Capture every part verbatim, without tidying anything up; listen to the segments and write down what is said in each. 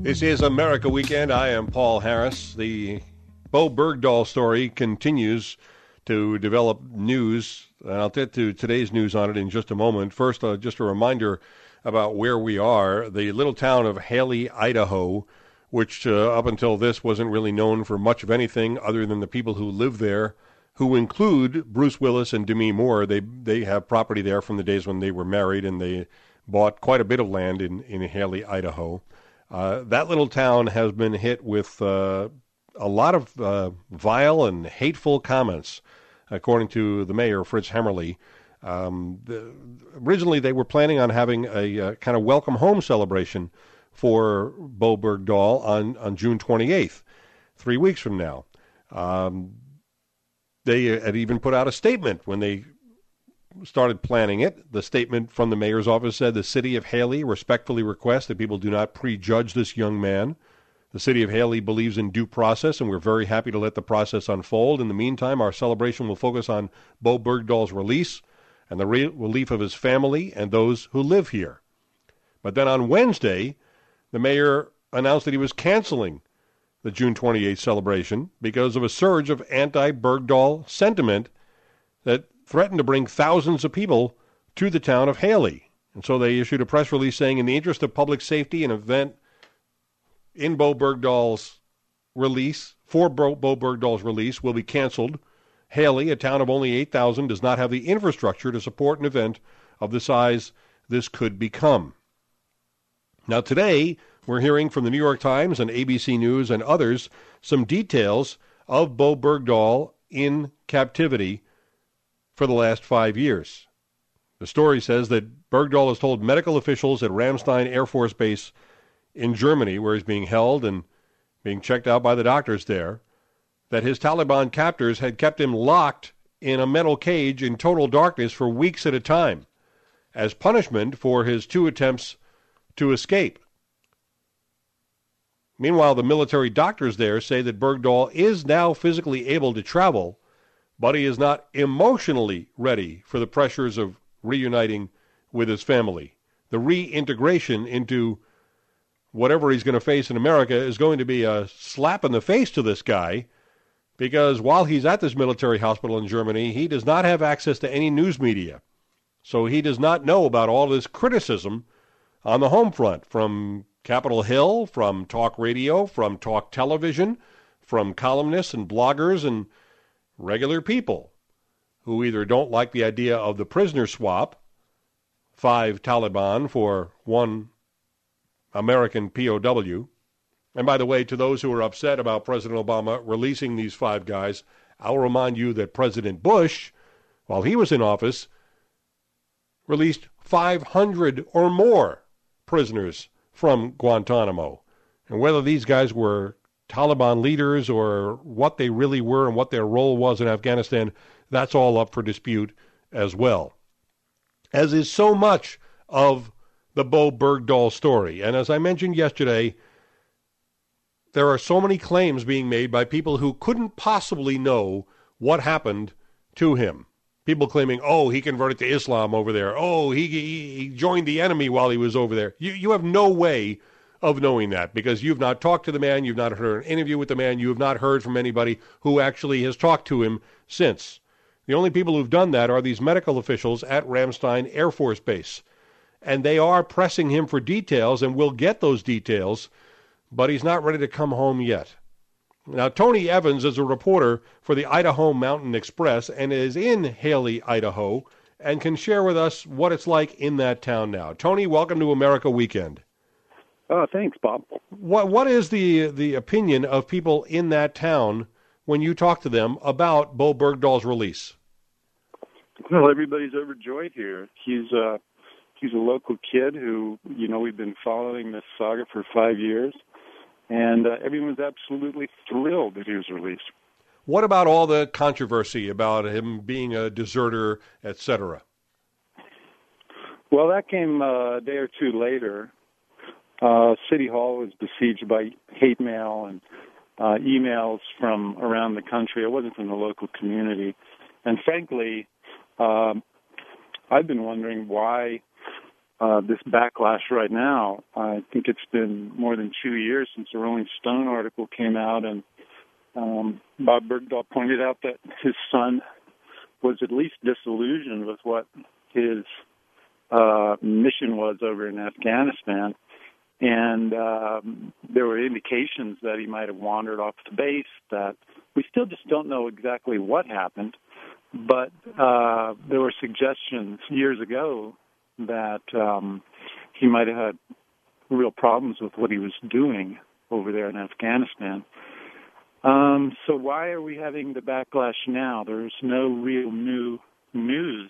This is America Weekend. I am Paul Harris. The Bo Bergdahl story continues to develop news. I'll get to today's news on it in just a moment. First, uh, just a reminder about where we are. The little town of Haley, Idaho, which uh, up until this wasn't really known for much of anything other than the people who live there, who include Bruce Willis and Demi Moore. They they have property there from the days when they were married, and they bought quite a bit of land in, in Haley, Idaho. Uh, that little town has been hit with uh, a lot of uh, vile and hateful comments, according to the mayor, Fritz Hemmerle. Um, the, originally, they were planning on having a uh, kind of welcome home celebration for Bo Bergdahl on, on June twenty-eighth, three weeks from now. Um, they had even put out a statement when they started planning it. The statement from the mayor's office said, "The city of Haley respectfully requests that people do not prejudge this young man. The city of Haley believes in due process, and we're very happy to let the process unfold. In the meantime, our celebration will focus on Bo Bergdahl's release and the re- relief of his family and those who live here." But then on Wednesday, the mayor announced that he was canceling the June twenty-eighth celebration because of a surge of anti-Bergdahl sentiment that threatened to bring thousands of people to the town of Haley. And so they issued a press release saying, in the interest of public safety, an event in Bo Bergdahl's release, for Bo, Bo Bergdahl's release, will be canceled. Haley, a town of only eight thousand, does not have the infrastructure to support an event of the size this could become. Now today, we're hearing from the New York Times and A B C News and others some details of Bo Bergdahl in captivity for the last five years. The story says that Bergdahl has told medical officials at Ramstein Air Force Base in Germany, where he's being held and being checked out by the doctors there, that his Taliban captors had kept him locked in a metal cage in total darkness for weeks at a time as punishment for his two attempts to escape. Meanwhile, the military doctors there say that Bergdahl is now physically able to travel, but he is not emotionally ready for the pressures of reuniting with his family. The reintegration into whatever he's going to face in America is going to be a slap in the face to this guy, because while he's at this military hospital in Germany, he does not have access to any news media. So he does not know about all this criticism on the home front from Capitol Hill, from talk radio, from talk television, from columnists and bloggers and regular people who either don't like the idea of the prisoner swap, five Taliban for one American P O W. And by the way, to those who are upset about President Obama releasing these five guys, I'll remind you that President Bush, while he was in office, released five hundred or more prisoners from Guantanamo. And whether these guys were Taliban leaders or what they really were and what their role was in Afghanistan, that's all up for dispute as well, as is so much of the Bo Bergdahl story. And as I mentioned yesterday, there are so many claims being made by people who couldn't possibly know what happened to him. People claiming, oh, he converted to Islam over there. Oh, he, he, he joined the enemy while he was over there. You, you have no way of knowing that because you've not talked to the man, you've not heard an interview with the man, you have not heard from anybody who actually has talked to him since. The only people who've done that are these medical officials at Ramstein Air Force Base. And they are pressing him for details and will get those details, but he's not ready to come home yet. Now, Tony Evans is a reporter for the Idaho Mountain Express and is in Haley, Idaho, and can share with us what it's like in that town now. Tony, welcome to America Weekend. Oh, thanks, Bob. What What is the the opinion of people in that town when you talk to them about Bo Bergdahl's release? Well, everybody's overjoyed here. He's uh, he's a local kid who, you know, we've been following this saga for five years. And uh, everyone's absolutely thrilled that he was released. What about all the controversy about him being a deserter, et cetera? Well, that came uh, a day or two later. Uh, City Hall was besieged by hate mail and uh, emails from around the country. It wasn't from the local community. And frankly, um, I've been wondering why uh, this backlash right now. I think it's been more than two years since the Rolling Stone article came out, and um, Bob Bergdahl pointed out that his son was at least disillusioned with what his uh, mission was over in Afghanistan. And um, there were indications that he might have wandered off the base, that we still just don't know exactly what happened. But uh, there were suggestions years ago that um, he might have had real problems with what he was doing over there in Afghanistan. Um, so why are we having the backlash now? There's no real new news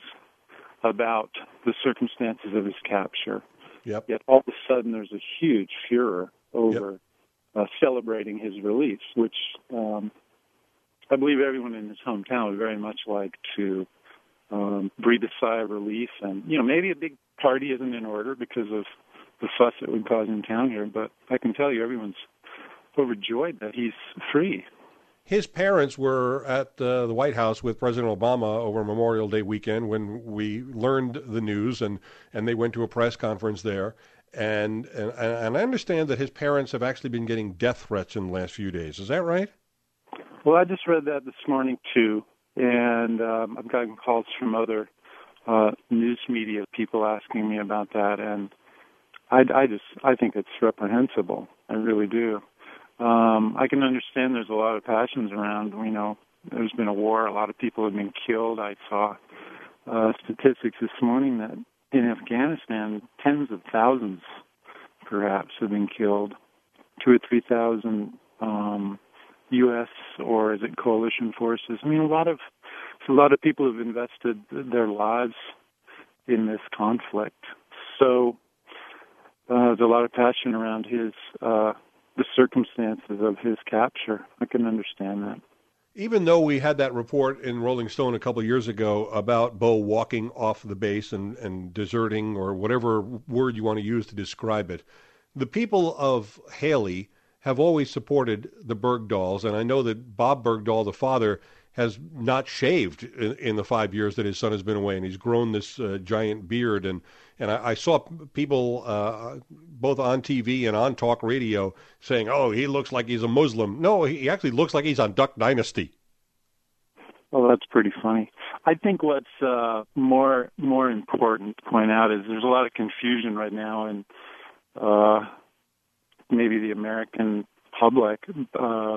about the circumstances of his capture. Yep. Yet all of a sudden there's a huge furor over yep. uh, celebrating his release, which um, I believe everyone in his hometown would very much like to um, breathe a sigh of relief. And, you know, maybe a big party isn't in order because of the fuss it would cause in town here, but I can tell you everyone's overjoyed that he's free. His parents were at uh, the White House with President Obama over Memorial Day weekend when we learned the news, and, and they went to a press conference there. And, and and I understand that his parents have actually been getting death threats in the last few days. Is that right? Well, I just read that this morning, too, and um, I've gotten calls from other uh, news media people asking me about that, and I, I just I think it's reprehensible. I really do. Um, I can understand there's a lot of passions around. You know, there's been a war. A lot of people have been killed. I saw uh, statistics this morning that in Afghanistan, tens of thousands, perhaps, have been killed. Two or three thousand um, U S or is it coalition forces? I mean, a lot of a lot of people have invested their lives in this conflict. So uh, there's a lot of passion around his. Uh, the circumstances of his capture. I can understand that. Even though we had that report in Rolling Stone a couple of years ago about Bo walking off the base and, and deserting, or whatever word you want to use to describe it, the people of Haley have always supported the Bergdahls, and I know that Bob Bergdahl, the father, has not shaved in, in the five years that his son has been away, and he's grown this uh, giant beard. And, and I, I saw people uh, both on T V and on talk radio saying, oh, he looks like he's a Muslim. No, he actually looks like he's on Duck Dynasty. Well, that's pretty funny. I think what's uh, more more important to point out is there's a lot of confusion right now in uh, maybe the American public. Uh,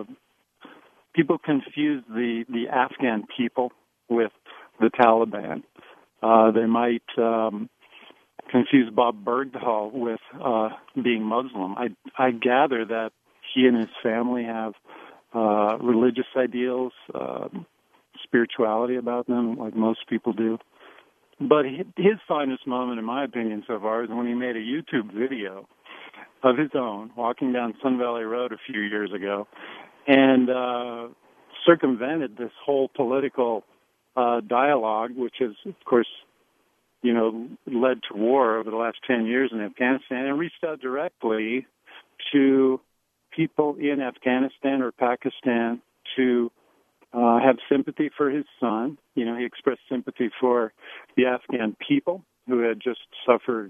people confuse the, the Afghan people with the Taliban. Uh, they might um, confuse Bob Bergdahl with uh, being Muslim. I, I gather that he and his family have uh, religious ideals, uh, spirituality about them, like most people do. But his finest moment, in my opinion, so far, is when he made a YouTube video of his own, walking down Sun Valley Road a few years ago, and uh, circumvented this whole political uh, dialogue, which has, of course, you know, led to war over the last ten years in Afghanistan, and reached out directly to people in Afghanistan or Pakistan to uh, have sympathy for his son. You know, he expressed sympathy for the Afghan people who had just suffered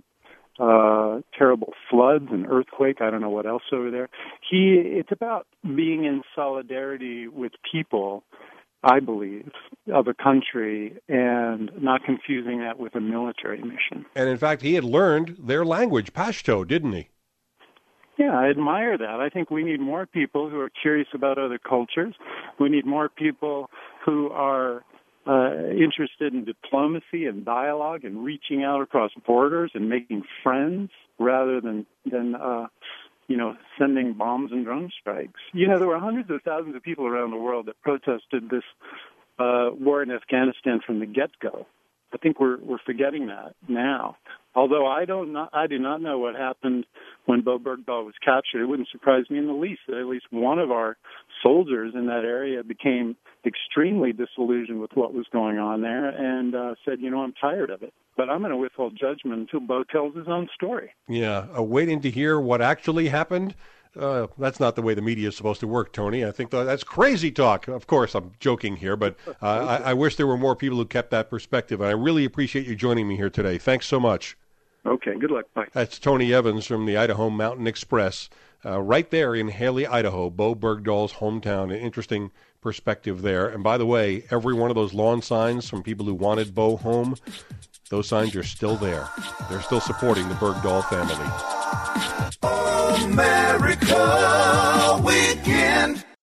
uh, terrible floods and earthquake. I don't know what else over there. He, it's about being in solidarity with people, I believe, of a country and not confusing that with a military mission. And in fact, he had learned their language, Pashto, didn't he? Yeah, I admire that. I think we need more people who are curious about other cultures. We need more people who are uh, interested in diplomacy and dialogue and reaching out across borders and making friends rather than, than uh, you know, sending bombs and drone strikes. You know, there were hundreds of thousands of people around the world that protested this uh, war in Afghanistan from the get-go. I think we're we're forgetting that now. Although I don't know, I do not know what happened when Bo Bergdahl was captured. It wouldn't surprise me in the least that at least one of our soldiers in that area became extremely disillusioned with what was going on there and uh, said, you know, I'm tired of it. But I'm going to withhold judgment until Bo tells his own story. Yeah, uh, waiting to hear what actually happened. Uh, that's not the way the media is supposed to work, Tony. I think that's crazy talk. Of course, I'm joking here, but uh, I, I wish there were more people who kept that perspective. And I really appreciate you joining me here today. Thanks so much. Okay, good luck. Bye. That's Tony Evans from the Idaho Mountain Express, uh, right there in Haley, Idaho, Bo Bergdahl's hometown. An interesting perspective there. And by the way, every one of those lawn signs from people who wanted Bo home, those signs are still there. They're still supporting the Bergdahl family. America Weekend.